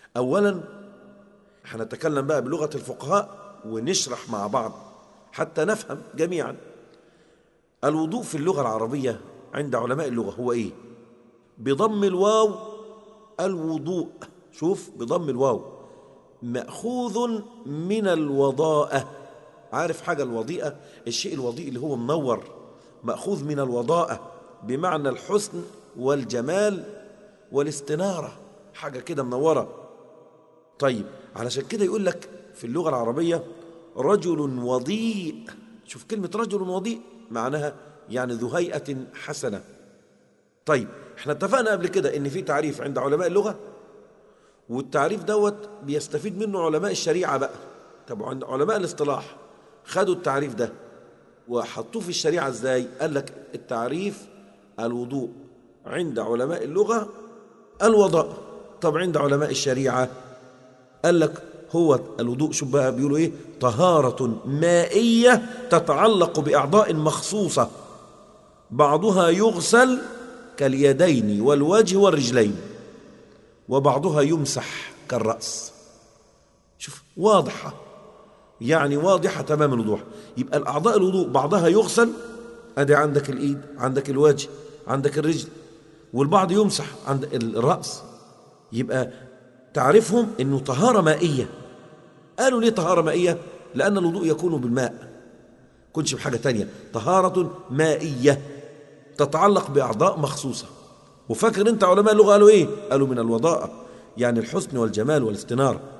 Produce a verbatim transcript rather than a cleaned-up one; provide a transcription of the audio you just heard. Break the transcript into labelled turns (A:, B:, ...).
A: أولا هنتكلم بقى بلغة الفقهاء ونشرح مع بعض حتى نفهم جميعا. الوضوء في اللغة العربية عند علماء اللغة هو إيه؟ بضم الواو الوضوء، شوف بضم الواو، مأخوذ من الوضاءة. عارف حاجة الوضيئة؟ الشيء الوضيء اللي هو منور، مأخوذ من الوضاءة بمعنى الحسن والجمال والاستنارة، حاجة كده منورة. طيب علشان كده يقول لك في اللغة العربية رجل وضيء. شوف كلمة رجل وضيء معناها يعني ذو هيئة حسنة. طيب احنا اتفقنا قبل كده ان في تعريف عند علماء اللغة، والتعريف دوت بيستفيد منه علماء الشريعة بقى. طب عند علماء الاصطلاح خدوا التعريف ده وحطوه في الشريعة ازاي؟ قال لك التعريف الوضوء عند علماء اللغة الوضاء. طب عند علماء الشريعة قال لك هو الوضوء، شوف بقى بيقولوا ايه، طهارة مائية تتعلق بأعضاء مخصوصة بعضها يغسل كاليدين والوجه والرجلين وبعضها يمسح كالرأس. شوف واضحة، يعني واضحة تمام الوضوح. يبقى الأعضاء الوضوء بعضها يغسل، أدي عندك الإيد، عندك الوجه، عندك الرجل، والبعض يمسح عند الرأس. يبقى تعرفهم أنه طهارة مائية. قالوا ليه طهارة مائية؟ لأن الوضوء يكون بالماء، كنش بحاجة تانية. طهارة مائية تتعلق بأعضاء مخصوصة. وفاكر أنت علماء اللغة قالوا إيه؟ قالوا من الوضاءة، يعني الحسن والجمال والاستنارة.